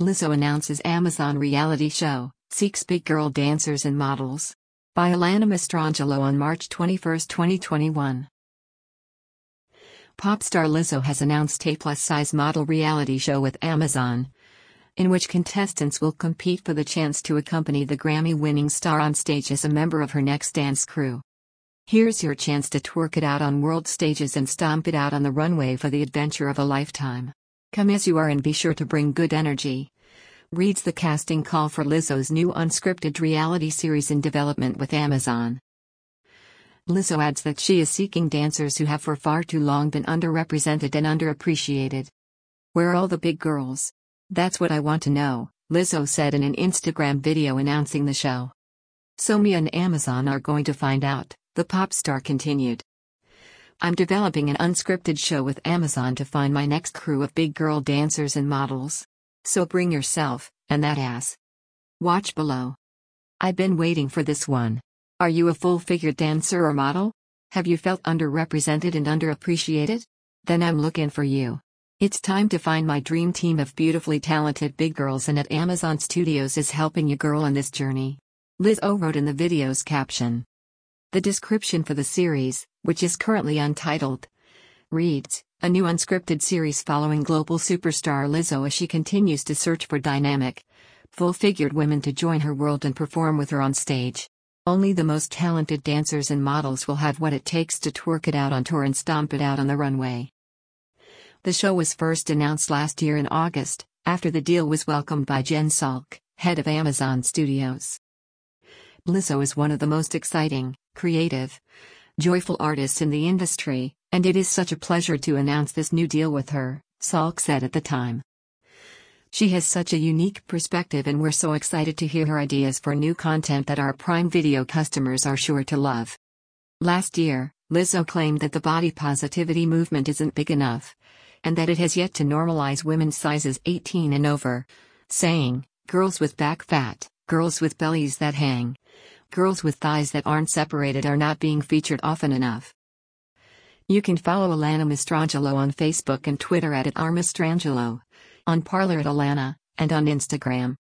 Lizzo announces Amazon reality show, seeks big girl dancers and models. By Alana Mastrangelo on March 21, 2021. Pop star Lizzo has announced a plus-size model reality show with Amazon, in which contestants will compete for the chance to accompany the Grammy-winning star on stage as a member of her next dance crew. Here's your chance to twerk it out on world stages and stomp it out on the runway for the adventure of a lifetime. Come as you are and be sure to bring good energy, reads the casting call for Lizzo's new unscripted reality series in development with Amazon. Lizzo adds that she is seeking dancers who have for far too long been underrepresented and underappreciated. Where are all the big girls? That's what I want to know, Lizzo said in an Instagram video announcing the show. So me and Amazon are going to find out, the pop star continued. I'm developing an unscripted show with Amazon to find my next crew of big girl dancers and models. So bring yourself, and that ass. Watch below. I've been waiting for this one. Are you a full-figured dancer or model? Have you felt underrepresented and underappreciated? Then I'm looking for you. It's time to find my dream team of beautifully talented big girls, and at Amazon Studios is helping you girl on this journey. Lizzo wrote in the video's caption. The description for the series, which is currently untitled, reads, a new unscripted series following global superstar Lizzo as she continues to search for dynamic, full-figured women to join her world and perform with her on stage. Only the most talented dancers and models will have what it takes to twerk it out on tour and stomp it out on the runway. The show was first announced last year in August, after the deal was welcomed by Jen Salk, head of Amazon Studios. Lizzo is one of the most exciting, creative, joyful artists in the industry, and it is such a pleasure to announce this new deal with her, Salk said at the time. She has such a unique perspective, and we're so excited to hear her ideas for new content that our Prime Video customers are sure to love. Last year, Lizzo claimed that the body positivity movement isn't big enough, and that it has yet to normalize women's sizes 18 and over, saying, girls with back fat, girls with bellies that hang, girls with thighs that aren't separated are not being featured often enough. You can follow Alana Mastrangelo on Facebook and Twitter at @rmastrangelo, on Parler @Alana, and on Instagram